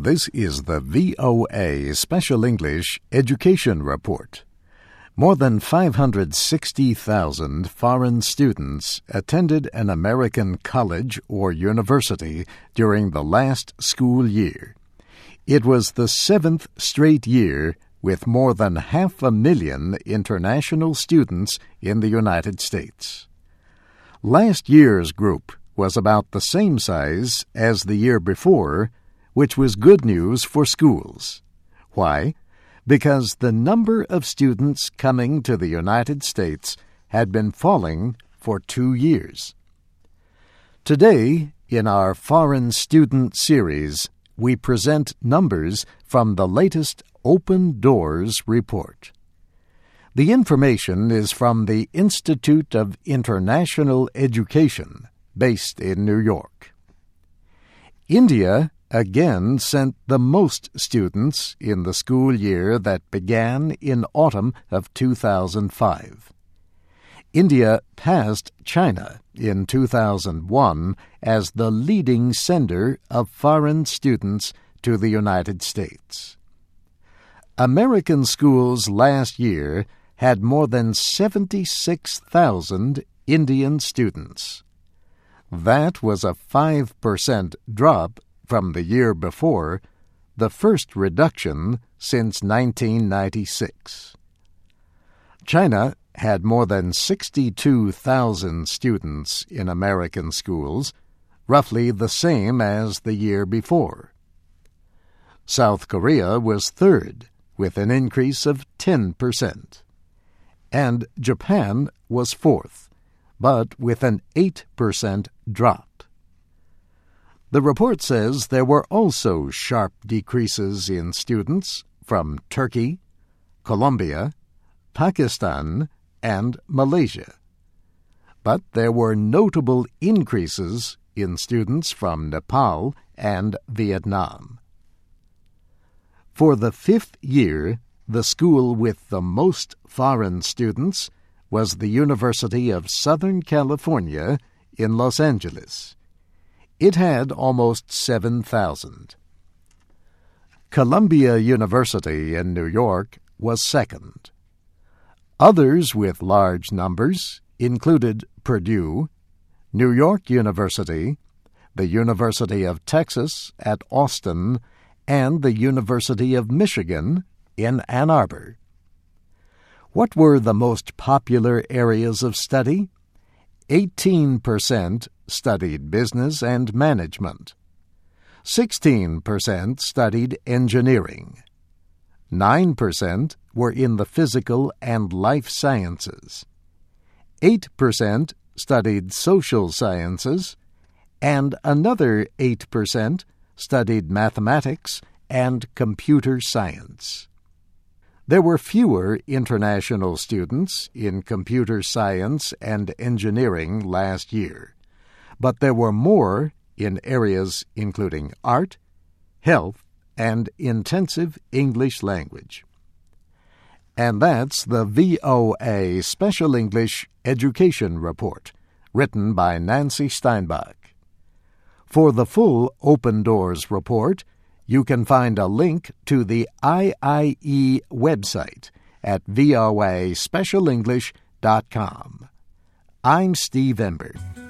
This is the VOA Special English Education Report. More than 560,000 foreign students attended an American college or university during the last school year. It was the 7th straight year with more than 500,000 international students in the United States. Last year's group was about the same size as the year before, which was good news for schools. Why? Because the number of students coming to the United States had been falling for 2 years. Today, in our Foreign Student Series, we present numbers from the latest Open Doors report. The information is from the Institute of International Education, based in New York. India again sent the most students in the school year that began in autumn of 2005. India passed China in 2001 as the leading sender of foreign students to the United States. American schools last year had more than 76,000 Indian students. That was a 5% drop from the year before, the first reduction since 1996. China had more than 62,000 students in American schools, roughly the same as the year before. South Korea was third, with an increase of 10%. And Japan was fourth, but with an 8% drop. The report says there were also sharp decreases in students from Turkey, Colombia, Pakistan, and Malaysia. But there were notable increases in students from Nepal and Vietnam. For the 5th year, the school with the most foreign students was the University of Southern California in Los Angeles. It had almost 7,000. Columbia University in New York was second. Others with large numbers included Purdue, New York University, the University of Texas at Austin, and the University of Michigan in Ann Arbor. What were the most popular areas of study? 18% studied business and management. 16% studied engineering. 9% were in the physical and life sciences. 8% studied social sciences, and another 8% studied mathematics and computer science. There were fewer international students in computer science and engineering last year, but there were more in areas including art, health, and intensive English language. And that's the VOA Special English Education Report, written by Nancy Steinbach. For the full Open Doors report, you can find a link to the IIE website at voaspecialenglish.com. I'm Steve Ember.